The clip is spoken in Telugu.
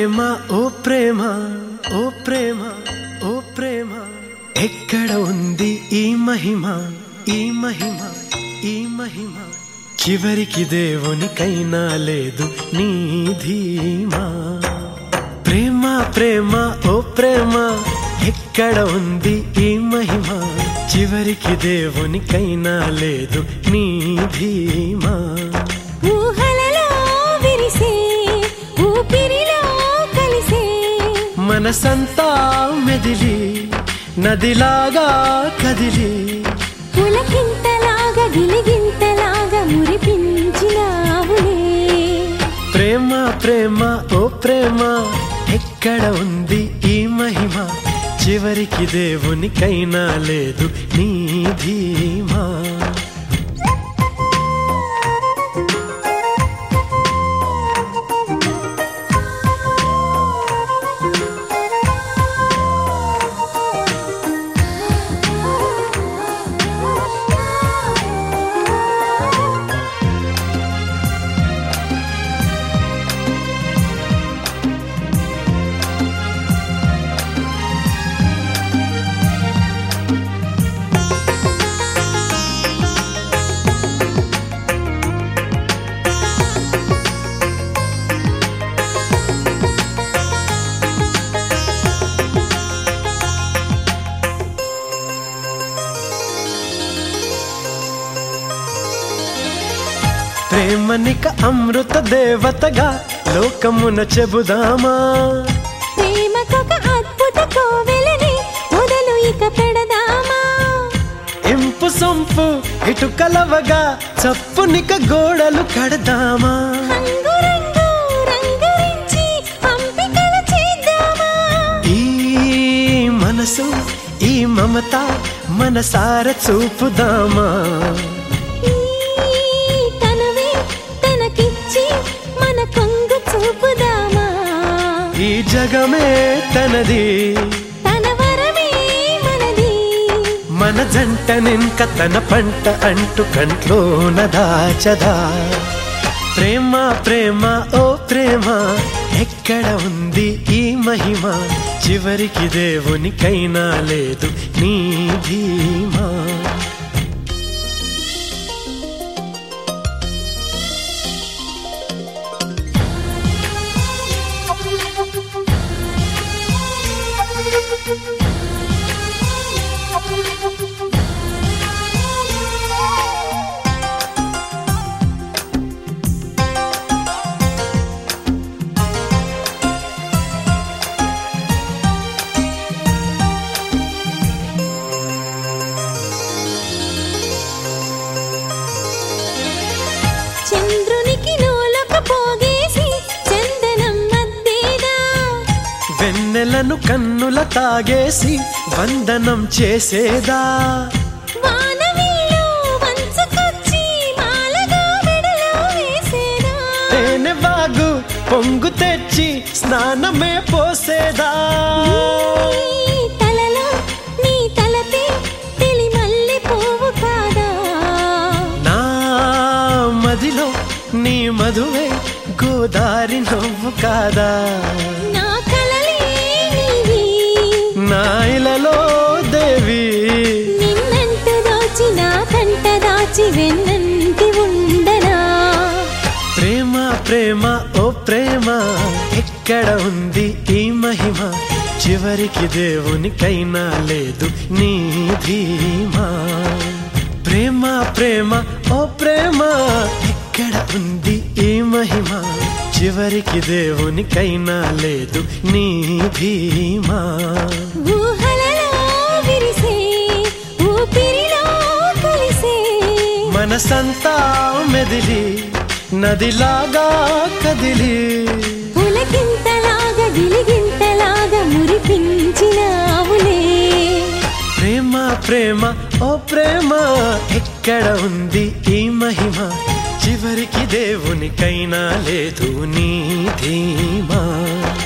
ప్రేమ ఓ ప్రేమ ఓ ప్రేమ ఓ ప్రేమ ఎక్కడ ఉంది ఈ మహిమ ఈ మహిమ ఈ మహిమ చివరికి దేవునికైనా లేదు నీ ధీమా ప్రేమ ప్రేమ ఓ ప్రేమ ఎక్కడ ఉంది ఈ మహిమ చివరికి దేవునికైనా లేదు నీ ధీమా మనసంతా మెదిలి నదిలాగా కదిలి పులకింతలాగా గిలిగింతలాగా మురిపించినావులే ప్రేమ ప్రేమ ఓ ప్రేమ ఎక్కడ ఉంది ఈ మహిమ చివరికి దేవునికైనా లేదు నీ ధీమా ప్రేమనిక అమృత దేవతగా లోకమున చెబుదామా ప్రేమకొక అద్భుత కోవెలని మొదలు ఇక పెడదామా ఇంపు సొంపు ఇటు కలవగా చప్పునిక గోడలు కడదామా రంగు రంగురించి పంపికలు చేద్దామా ఈ మనసు ఈ మమత మనసార చూపుదామా ఈ జగమే తనది తన వరమే మనది మన జంట నింక తన పంట అంటూ కంట్లోన దాచదా ప్రేమ ప్రేమ ఓ ప్రేమ ఎక్కడ ఉంది ఈ మహిమ చివరికి దేవునికైనా లేదు నీ ధీమా చంద్రునికి నూలక పోగేసి చందనం మద్దేదా వెన్నెలను కన్నుల తాగేసి వందనం చేసేదా వానవిల్లు వంచుకొచ్చి మాలగా మెడలో వేసేదా తేనె వాగు పొంగు తెచ్చి స్నానమే పోసేదా నీ తలలో నీ తలపే తెలి మల్లె పువ్వు కాదా నా మదిలో నీ మధువే గోదారి నవ్వు కాదా నా కలలే నీవి నా ఇలలో దేవి నిన్నంటూ దోచి నా కంట దాచి వెన్నంటి ఉండనా ప్రేమ ప్రేమ ఓ ప్రేమ ఎక్కడ ఉంది ఈ మహిమ చివరికి దేవునికైనా లేదు నీ ధీమా ప్రేమ ప్రేమ ఓ ప్రేమ ఎక్కడ ఉంది ఈ మహిమ చివరికి దేవునికైనా లేదు నీ ధీమా ఊహలలో విరిసే ఊపిరిలో కలిసే మనసంతా మెదిలి నదిలాగా కదిలి పులకింతలాగా గిలిగింతలాగా మురిపించినావులే ప్రేమ ప్రేమ ఓ ప్రేమ ఎక్కడ ఉంది ఈ మహిమ చివరికి దేవునికైనా లేదు నీ ధీమా